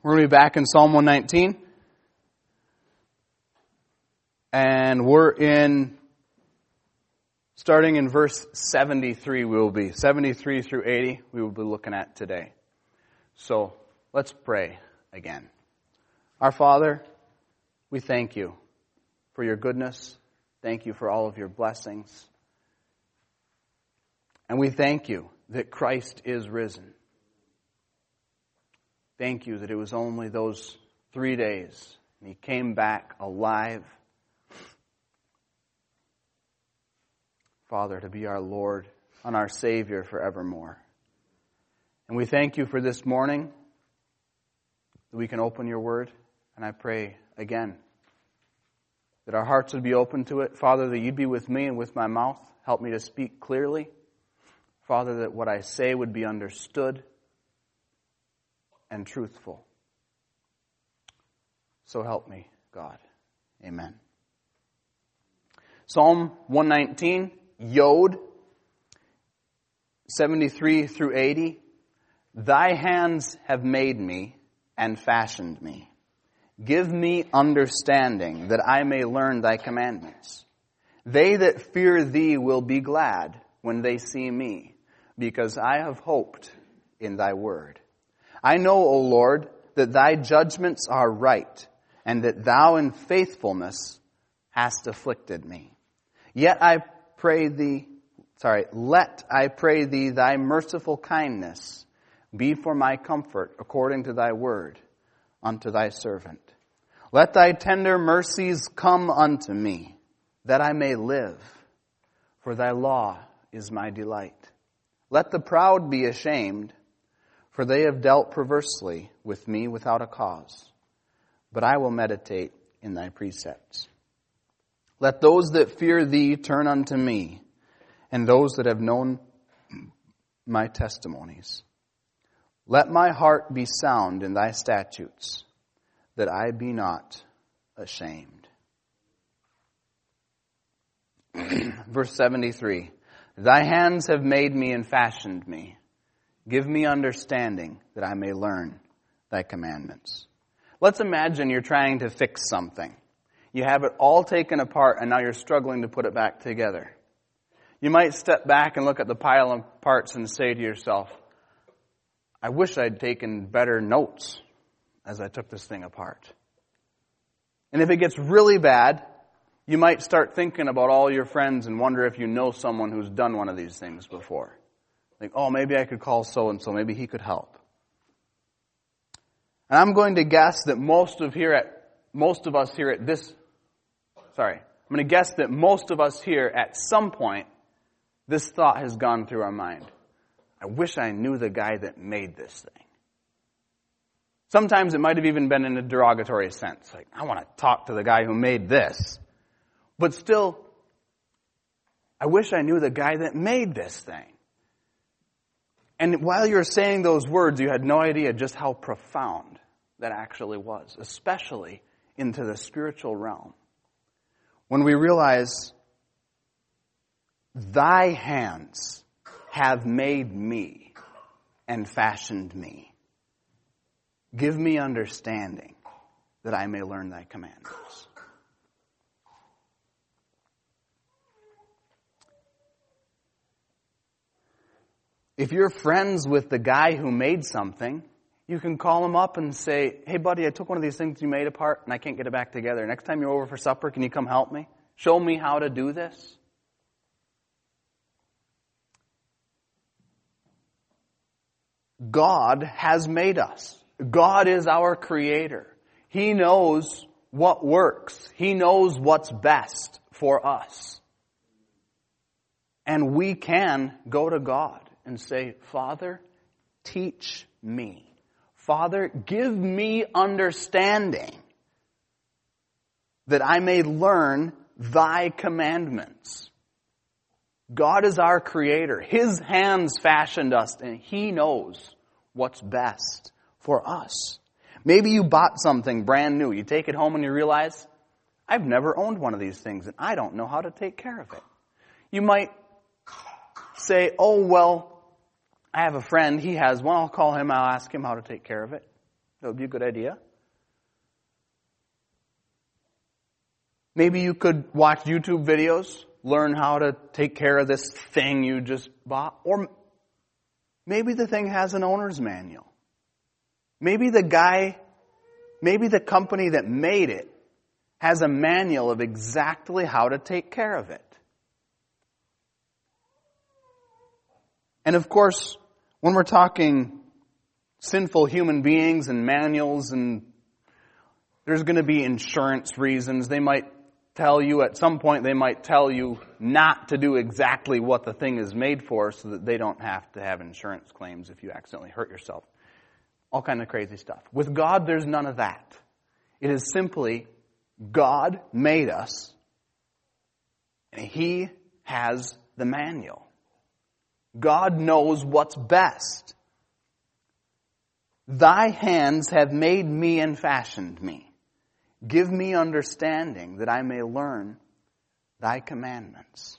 We're going to be back in Psalm 119. And starting in verse 73, 73 through 80, we will be looking at today. So, let's pray again. Our Father, we thank you for your goodness. Thank you for all of your blessings. And we thank you that Christ is risen. Thank you that it was only those 3 days and he came back alive. Father, to be our Lord and our Savior forevermore. And we thank you for this morning that we can open your word. And I pray again that our hearts would be open to it. Father, that you'd be with me and with my mouth. Help me to speak clearly. Father, that what I say would be understood and truthful. So help me, God. Amen. Psalm 119, Yod, 73 through 80. Thy hands have made me and fashioned me. Give me understanding that I may learn thy commandments. They that fear thee will be glad when they see me, because I have hoped in thy word. I know, O Lord, that thy judgments are right, and that thou in faithfulness hast afflicted me. Let I pray thee thy merciful kindness be for my comfort according to thy word unto thy servant. Let thy tender mercies come unto me, that I may live, for thy law is my delight. Let the proud be ashamed, for they have dealt perversely with me without a cause. But I will meditate in thy precepts. Let those that fear thee turn unto me, and those that have known my testimonies. Let my heart be sound in thy statutes, that I be not ashamed. Verse 73. Thy hands have made me and fashioned me. Give me understanding that I may learn thy commandments. Let's imagine you're trying to fix something. You have it all taken apart and now you're struggling to put it back together. You might step back and look at the pile of parts and say to yourself, I wish I'd taken better notes as I took this thing apart. And if it gets really bad, you might start thinking about all your friends and wonder if you know someone who's done one of these things before. Like, oh, maybe I could call so-and-so. Maybe he could help. And I'm going to guess that most of us here at some point, this thought has gone through our mind. I wish I knew the guy that made this thing. Sometimes it might have even been in a derogatory sense. Like, I want to talk to the guy who made this. But still, I wish I knew the guy that made this thing. And while you're saying those words, you had no idea just how profound that actually was, especially into the spiritual realm. When we realize, thy hands have made me and fashioned me. Give me understanding that I may learn thy commandments. If you're friends with the guy who made something, you can call him up and say, hey buddy, I took one of these things you made apart and I can't get it back together. Next time you're over for supper, can you come help me? Show me how to do this. God has made us. God is our creator. He knows what works. He knows what's best for us. And we can go to God and say, Father, teach me. Father, give me understanding that I may learn thy commandments. God is our creator. His hands fashioned us, and he knows what's best for us. Maybe you bought something brand new. You take it home and you realize, I've never owned one of these things, and I don't know how to take care of it. You might say, oh, well, I have a friend, he has one, I'll call him, I'll ask him how to take care of it. That would be a good idea. Maybe you could watch YouTube videos, learn how to take care of this thing you just bought. Or maybe the thing has an owner's manual. Maybe the company that made it has a manual of exactly how to take care of it. And of course, when we're talking sinful human beings and manuals, and there's going to be insurance reasons. They might tell you, at some point they might tell you not to do exactly what the thing is made for so that they don't have to have insurance claims if you accidentally hurt yourself. All kind of crazy stuff. With God, there's none of that. It is simply God made us, and He has the manual. God knows what's best. Thy hands have made me and fashioned me. Give me understanding that I may learn thy commandments.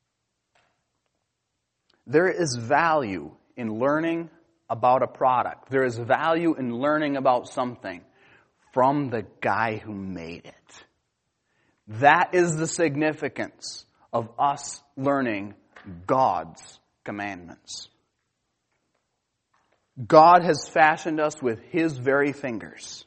There is value in learning about a product. There is value in learning about something from the guy who made it. That is the significance of us learning God's commandments. God has fashioned us with His very fingers.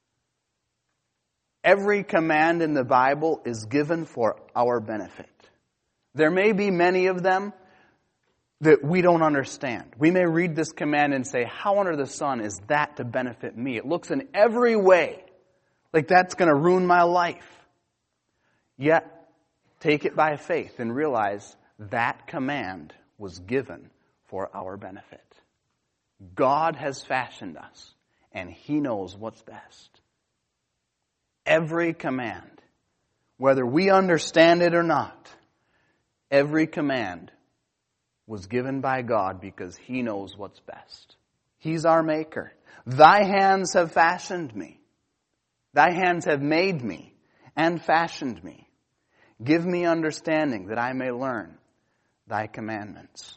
Every command in the Bible is given for our benefit. There may be many of them that we don't understand. We may read this command and say, how under the sun is that to benefit me? It looks in every way like that's going to ruin my life. Yet, take it by faith and realize that command was given for our benefit. God has fashioned us, and He knows what's best. Every command, whether we understand it or not, every command was given by God because He knows what's best. He's our maker. Thy hands have fashioned me. Thy hands have made me and fashioned me. Give me understanding that I may learn thy commandments.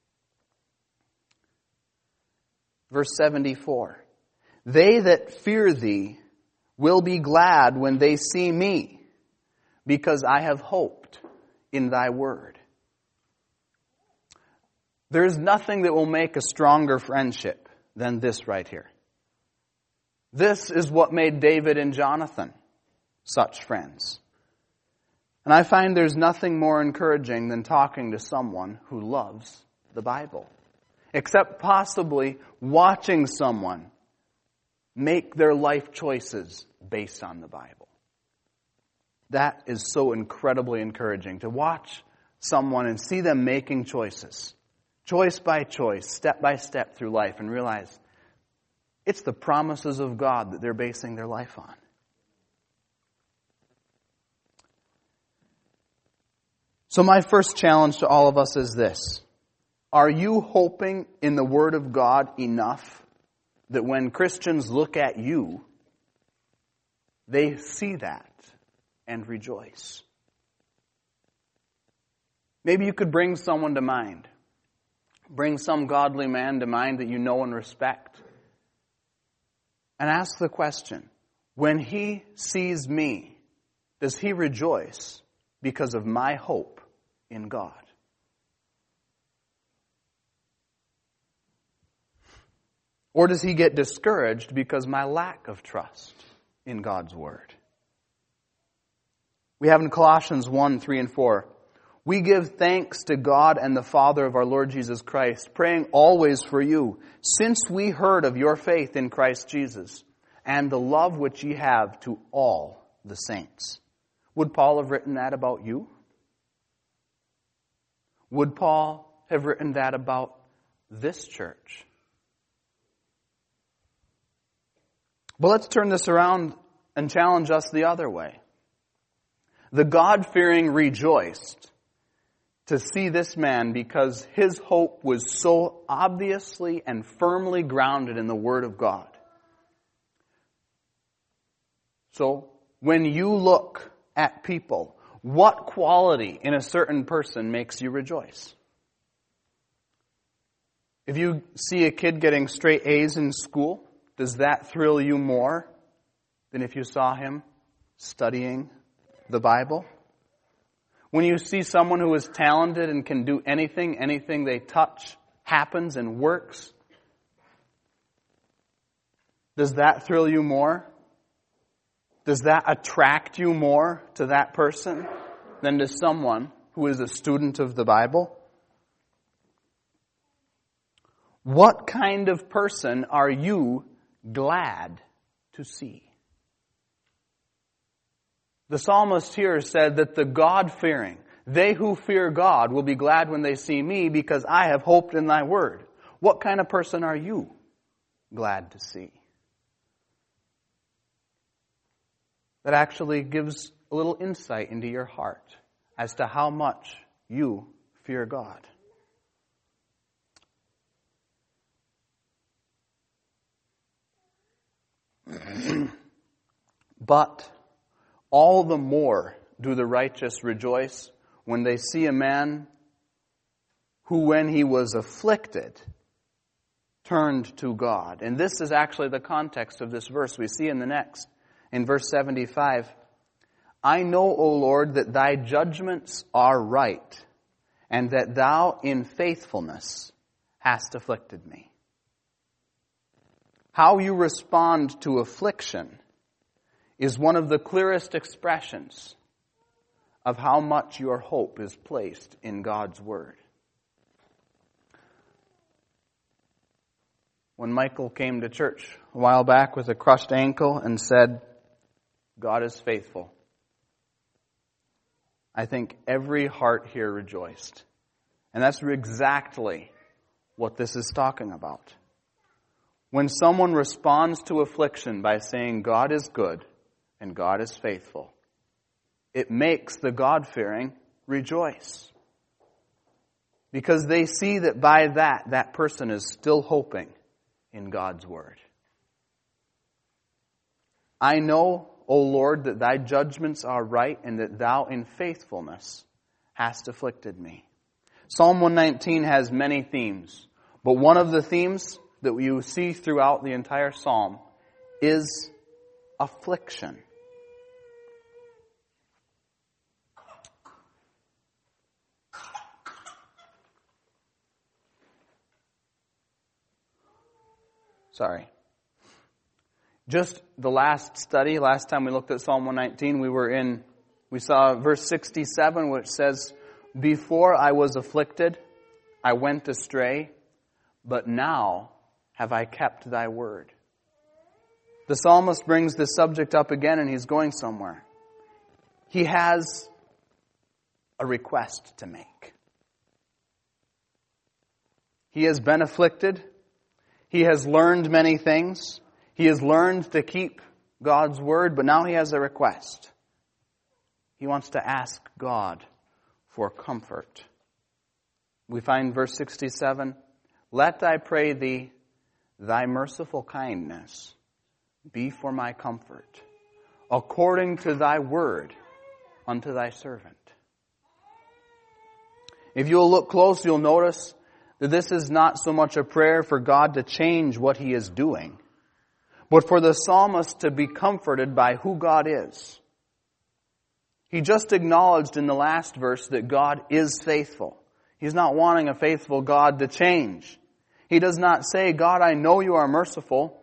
Verse 74. They that fear thee will be glad when they see me, because I have hoped in thy word. There's nothing that will make a stronger friendship than this right here. This is what made David and Jonathan such friends. And I find there's nothing more encouraging than talking to someone who loves the Bible, except possibly watching someone make their life choices based on the Bible. That is so incredibly encouraging, to watch someone and see them making choices, choice by choice, step by step through life, and realize it's the promises of God that they're basing their life on. So my first challenge to all of us is this. Are you hoping in the Word of God enough that when Christians look at you, they see that and rejoice? Maybe you could bring someone to mind. Bring some godly man to mind that you know and respect. And ask the question, when he sees me, does he rejoice because of my hope in God? Or does he get discouraged because of my lack of trust in God's Word? We have in Colossians 1, 3, and 4, we give thanks to God and the Father of our Lord Jesus Christ, praying always for you, since we heard of your faith in Christ Jesus, and the love which ye have to all the saints. Would Paul have written that about you? Would Paul have written that about this church? But let's turn this around and challenge us the other way. The God-fearing rejoiced to see this man because his hope was so obviously and firmly grounded in the Word of God. So, when you look at people, what quality in a certain person makes you rejoice? If you see a kid getting straight A's in school, does that thrill you more than if you saw him studying the Bible? When you see someone who is talented and can do anything they touch happens and works, does that thrill you more? Does that attract you more to that person than to someone who is a student of the Bible? What kind of person are you glad to see? The psalmist here said that the God-fearing, they who fear God, will be glad when they see me because I have hoped in thy word. What kind of person are you glad to see? That actually gives a little insight into your heart as to how much you fear God. But all the more do the righteous rejoice when they see a man who, when he was afflicted, turned to God. And this is actually the context of this verse. We see in the next, in verse 75, I know, O Lord, that thy judgments are right, and that thou in faithfulness hast afflicted me. How you respond to affliction is one of the clearest expressions of how much your hope is placed in God's Word. When Michael came to church a while back with a crushed ankle and said, God is faithful, I think every heart here rejoiced. And that's exactly what this is talking about. When someone responds to affliction by saying God is good and God is faithful, it makes the God-fearing rejoice. Because they see that by that person is still hoping in God's Word. I know, O Lord, that thy judgments are right and that thou in faithfulness hast afflicted me. Psalm 119 has many themes, but one of the themes that you see throughout the entire psalm is affliction. Sorry. Just the last study, last time we looked at Psalm 119, we saw verse 67, which says, before I was afflicted, I went astray, but now have I kept thy word. The psalmist brings this subject up again, and he's going somewhere. He has a request to make. He has been afflicted. He has learned many things. He has learned to keep God's word, but now he has a request. He wants to ask God for comfort. We find verse 67, let, I pray thee, thy merciful kindness be for my comfort, according to thy word unto thy servant. If you'll look close, you'll notice that this is not so much a prayer for God to change what he is doing, but for the psalmist to be comforted by who God is. He just acknowledged in the last verse that God is faithful. He's not wanting a faithful God to change. He does not say, God, I know you are merciful,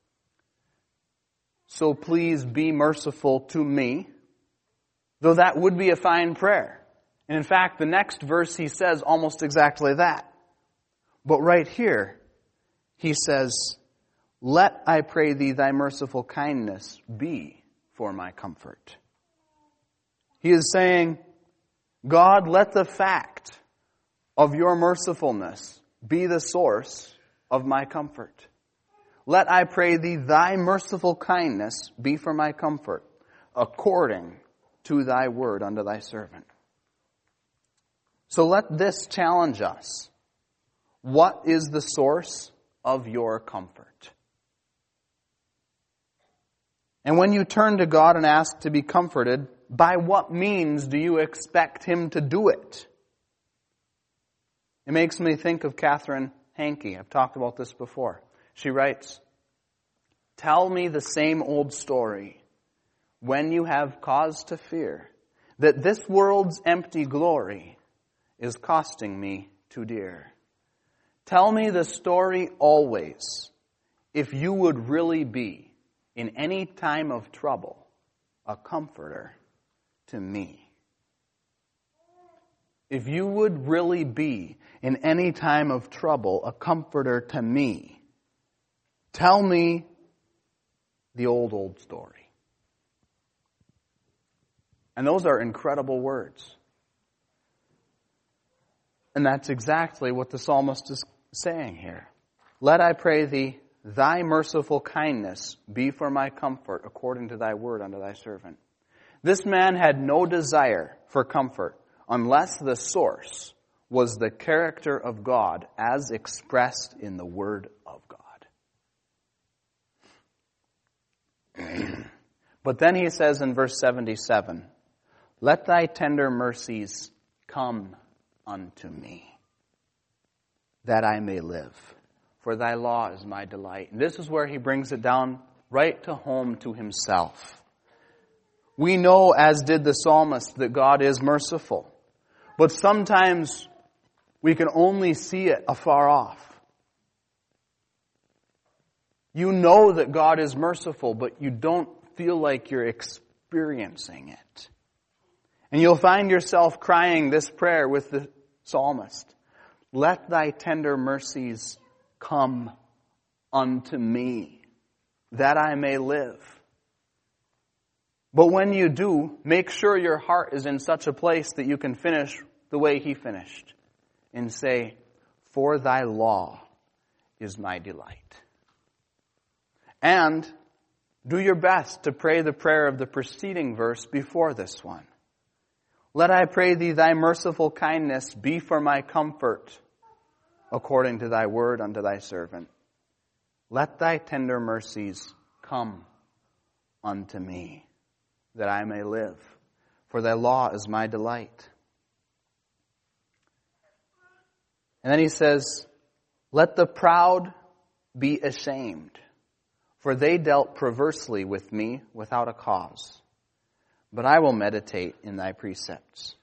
so please be merciful to me. Though that would be a fine prayer. And in fact, the next verse he says almost exactly that. But right here, he says, let, I pray thee, thy merciful kindness be for my comfort. He is saying, God, let the fact of your mercifulness be the source of my comfort. Let, I pray thee, thy merciful kindness be for my comfort, according to thy word unto thy servant. So let this challenge us. What is the source of your comfort? And when you turn to God and ask to be comforted, by what means do you expect him to do it? It makes me think of Catherine Hankey. I've talked about this before. She writes, Tell me the same old story when you have cause to fear that this world's empty glory is costing me too dear. Tell me the story always, if you would really be, in any time of trouble, a comforter to me. If you would really be, in any time of trouble, a comforter to me, tell me the old story. And those are incredible words. And that's exactly what the psalmist is saying here. Let, I pray thee, thy merciful kindness be for my comfort according to thy word unto thy servant. This man had no desire for comfort unless the source was the character of God as expressed in the word of God. But then he says in verse 77, let thy tender mercies come unto me, that I may live. For thy law is my delight. And this is where he brings it down right to home to himself. We know, as did the psalmist, that God is merciful. But sometimes we can only see it afar off. You know that God is merciful, but you don't feel like you're experiencing it. And you'll find yourself crying this prayer with the psalmist. Let thy tender mercies come unto me, that I may live. But when you do, make sure your heart is in such a place that you can finish the way he finished and say, for thy law is my delight. And do your best to pray the prayer of the preceding verse before this one. Let, I pray thee, thy merciful kindness be for my comfort according to thy word unto thy servant. Let thy tender mercies come unto me, that I may live. For thy law is my delight. And then he says, let the proud be ashamed, for they dealt perversely with me without a cause. But I will meditate in thy precepts.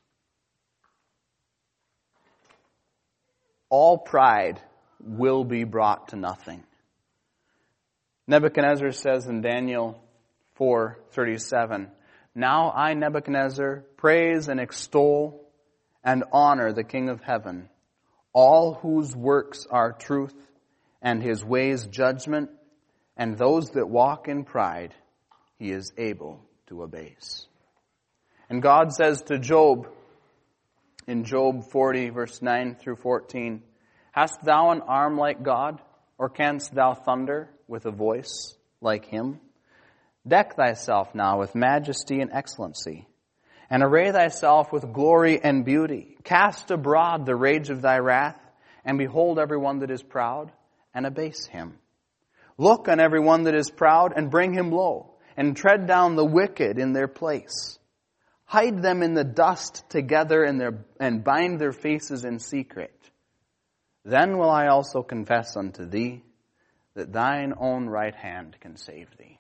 All pride will be brought to nothing. Nebuchadnezzar says in Daniel 4:37, now I, Nebuchadnezzar, praise and extol and honor the King of heaven, all whose works are truth and his ways judgment, and those that walk in pride he is able to abase. And God says to Job, in Job 40, verse 9 through 14, hast thou an arm like God, or canst thou thunder with a voice like him? Deck thyself now with majesty and excellency, and array thyself with glory and beauty. Cast abroad the rage of thy wrath, and behold every one that is proud, and abase him. Look on every one that is proud, and bring him low, and tread down the wicked in their place. Hide them in the dust together and bind their faces in secret. Then will I also confess unto thee that thine own right hand can save thee.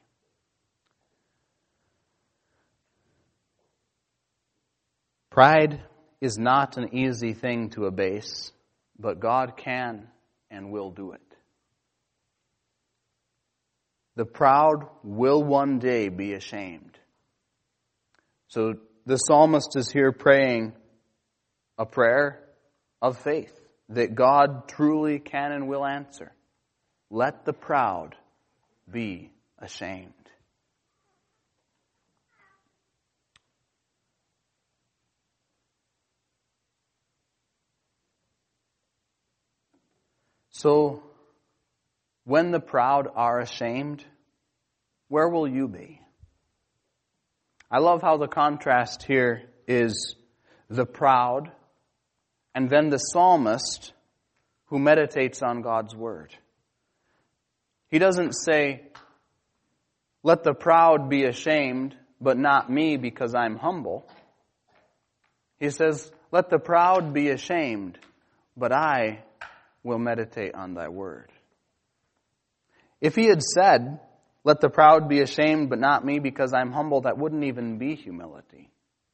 Pride is not an easy thing to abase, but God can and will do it. The proud will one day be ashamed. So the psalmist is here praying a prayer of faith that God truly can and will answer. Let the proud be ashamed. So, when the proud are ashamed, where will you be? I love how the contrast here is the proud and then the psalmist who meditates on God's word. He doesn't say, let the proud be ashamed, but not me because I'm humble. He says, let the proud be ashamed, but I will meditate on thy word. If he had said, Let the proud be ashamed, but not me, because I'm humble. That wouldn't even be humility.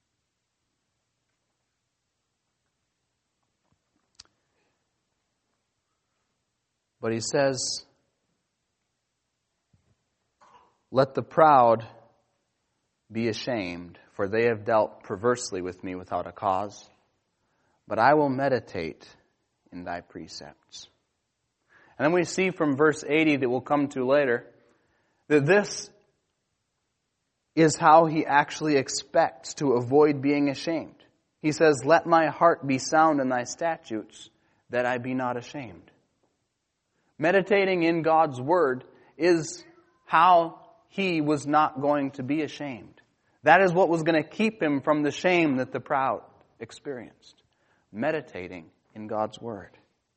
But he says, let the proud be ashamed, for they have dealt perversely with me without a cause. But I will meditate in thy precepts. And then we see from verse 80 that we'll come to later, that this is how he actually expects to avoid being ashamed. He says, let my heart be sound in thy statutes, that I be not ashamed. Meditating in God's Word is how he was not going to be ashamed. That is what was going to keep him from the shame that the proud experienced. Meditating in God's Word.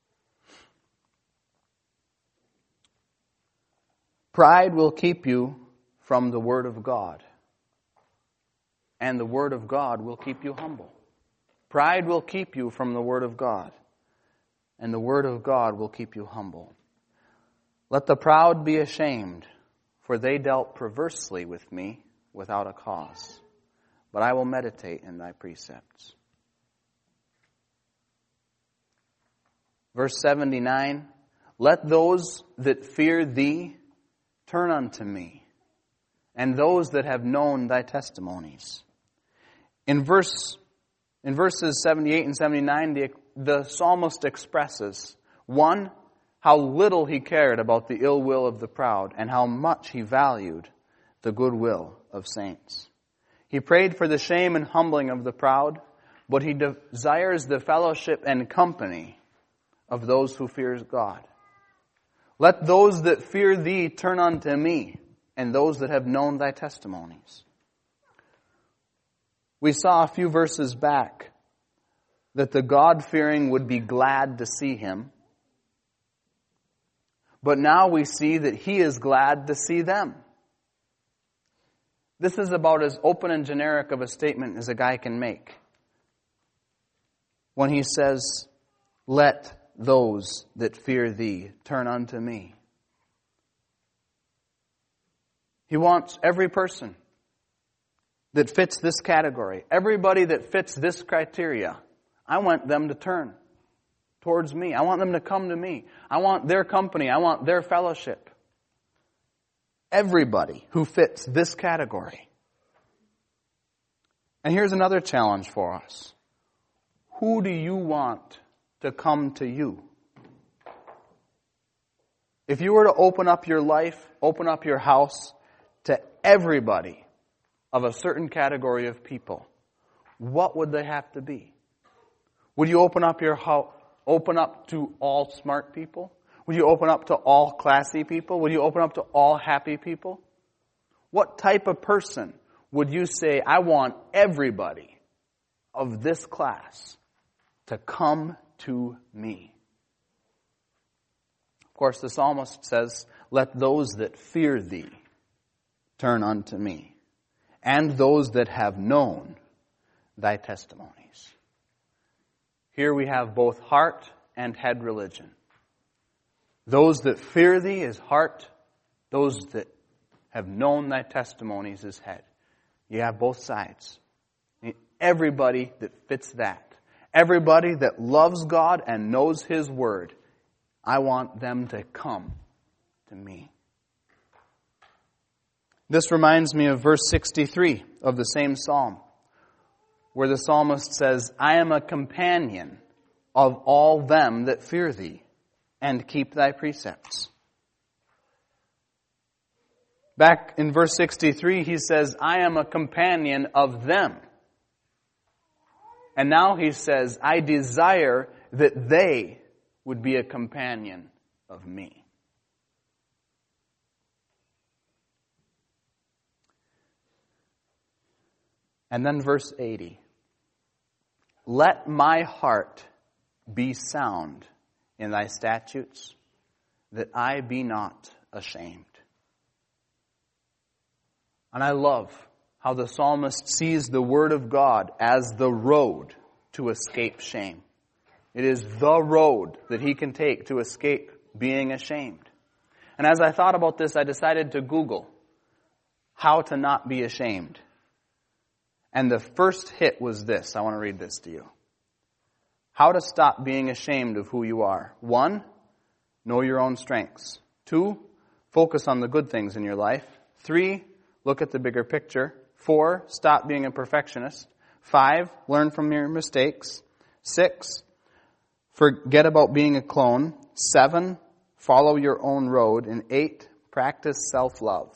Pride will keep you from the Word of God. And the Word of God will keep you humble. Pride will keep you from the Word of God. And the Word of God will keep you humble. Let the proud be ashamed, for they dealt perversely with me without a cause. But I will meditate in thy precepts. Verse 79, let those that fear thee turn unto me, and those that have known thy testimonies. In verses 78 and 79, the psalmist expresses, one, how little he cared about the ill will of the proud, and how much he valued the goodwill of saints. He prayed for the shame and humbling of the proud, but he desires the fellowship and company of those who fear God. Let those that fear thee turn unto me, and those that have known thy testimonies. We saw a few verses back that the God-fearing would be glad to see him. But now we see that he is glad to see them. This is about as open and generic of a statement as a guy can make. When he says, let those that fear thee turn unto me. He wants every person that fits this category, everybody that fits this criteria. I want them to turn towards me. I want them to come to me. I want their company. I want their fellowship. Everybody who fits this category. And here's another challenge for us. Who do you want to come to you? If you were to open up your life, open up your house to everybody of a certain category of people, what would they have to be? Would you open up your house, open up to all smart people? Would you open up to all classy people? Would you open up to all happy people? What type of person would you say, I want everybody of this class to come to me? Of course, the psalmist says, let those that fear thee turn unto me, and those that have known thy testimonies. Here we have both heart and head religion. Those that fear thee is heart. Those that have known thy testimonies is head. You have both sides. Everybody that fits that. Everybody that loves God and knows His Word. I want them to come to me. This reminds me of verse 63 of the same psalm, where the psalmist says, I am a companion of all them that fear thee and keep thy precepts. Back in verse 63, he says, I am a companion of them. And now he says, I desire that they would be a companion of me. And then verse 80. Let my heart be sound in thy statutes, that I be not ashamed. And I love how the psalmist sees the Word of God as the road to escape shame. It is the road that he can take to escape being ashamed. And as I thought about this, I decided to Google how to not be ashamed. And the first hit was this. I want to read this to you. How to stop being ashamed of who you are. 1, know your own strengths. 2, focus on the good things in your life. 3, look at the bigger picture. 4, stop being a perfectionist. 5, learn from your mistakes. 6, forget about being a clone. 7, follow your own road. And 8, practice self-love.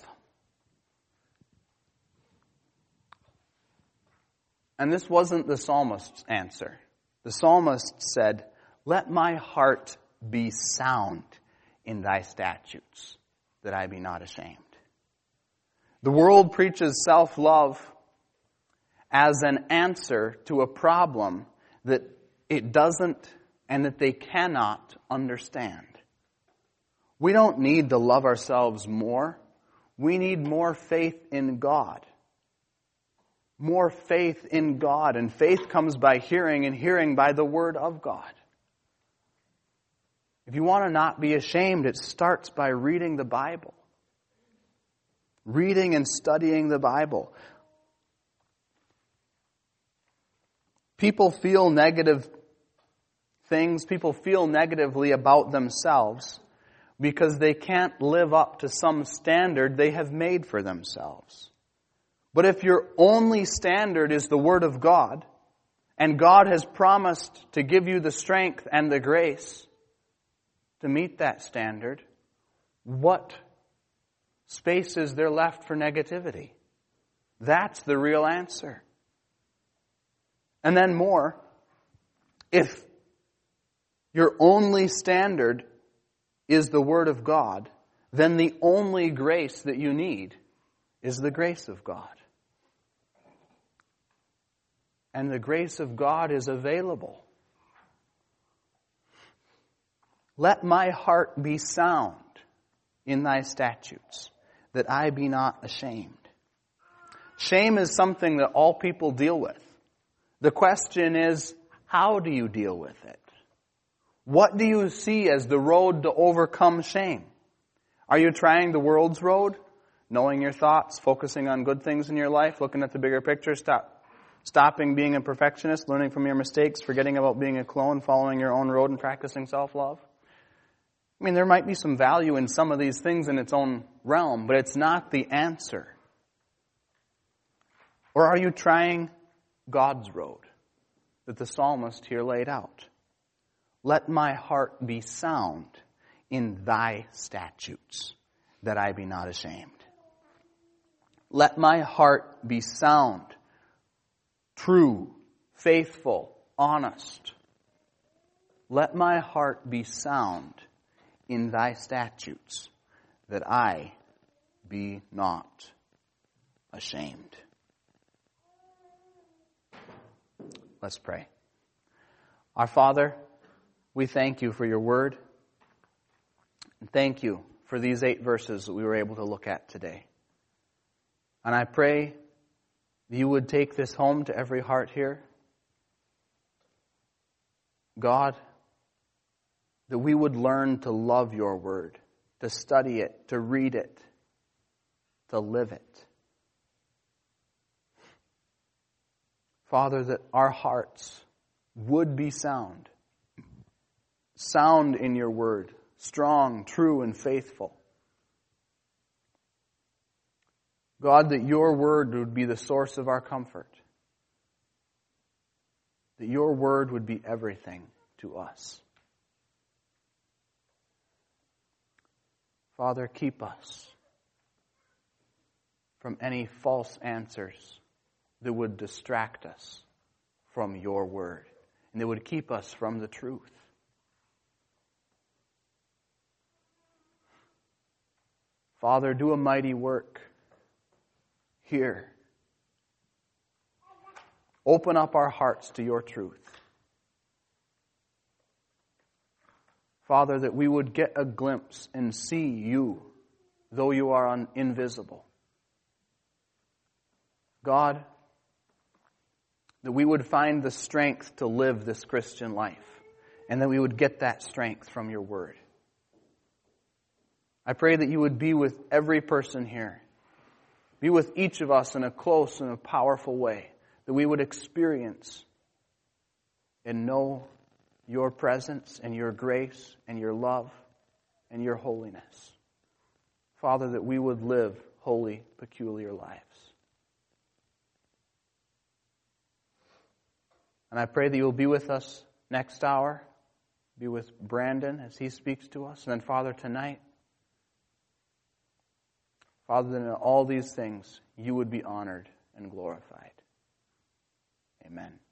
And this wasn't the psalmist's answer. The psalmist said, let my heart be sound in thy statutes, that I be not ashamed. The world preaches self-love as an answer to a problem that it doesn't and that they cannot understand. We don't need to love ourselves more. We need more faith in God. More faith in God. And faith comes by hearing, and hearing by the Word of God. If you want to not be ashamed, it starts by reading the Bible. Reading and studying the Bible. People feel negative things. People feel negatively about themselves because they can't live up to some standard they have made for themselves. But if your only standard is the Word of God, and God has promised to give you the strength and the grace to meet that standard, what space is there left for negativity? That's the real answer. And then more, if your only standard is the Word of God, then the only grace that you need is the grace of God. And the grace of God is available. Let my heart be sound in thy statutes, that I be not ashamed. Shame is something that all people deal with. The question is, how do you deal with it? What do you see as the road to overcome shame? Are you trying the world's road? Knowing your thoughts, focusing on good things in your life, looking at the bigger picture, stopping being a perfectionist, learning from your mistakes, forgetting about being a clone, following your own road and practicing self-love? I mean, there might be some value in some of these things in its own realm, but it's not the answer. Or are you trying God's road that the psalmist here laid out? Let my heart be sound in thy statutes, that I be not ashamed. Let my heart be sound, true, faithful, honest. Let my heart be sound in thy statutes, that I be not ashamed. Let's pray. Our Father, we thank you for your word. And thank you for these 8 verses that we were able to look at today. And I pray that you would take this home to every heart here. God, that we would learn to love your word, to study it, to read it, to live it. Father, that our hearts would be sound. Sound in your word, strong, true, and faithful. God, that your word would be the source of our comfort. That your word would be everything to us. Father, keep us from any false answers that would distract us from your word, and that would keep us from the truth. Father, do a mighty work here. Open up our hearts to your truth. Father, that we would get a glimpse and see you, though you are invisible. God, that we would find the strength to live this Christian life, and that we would get that strength from your word. I pray that you would be with every person here. Be with each of us in a close and a powerful way, that we would experience and know your presence and your grace and your love and your holiness. Father, that we would live holy, peculiar lives. And I pray that you will be with us next hour, be with Brandon as he speaks to us, and then, Father, tonight, Father, that in all these things you would be honored and glorified. Amen.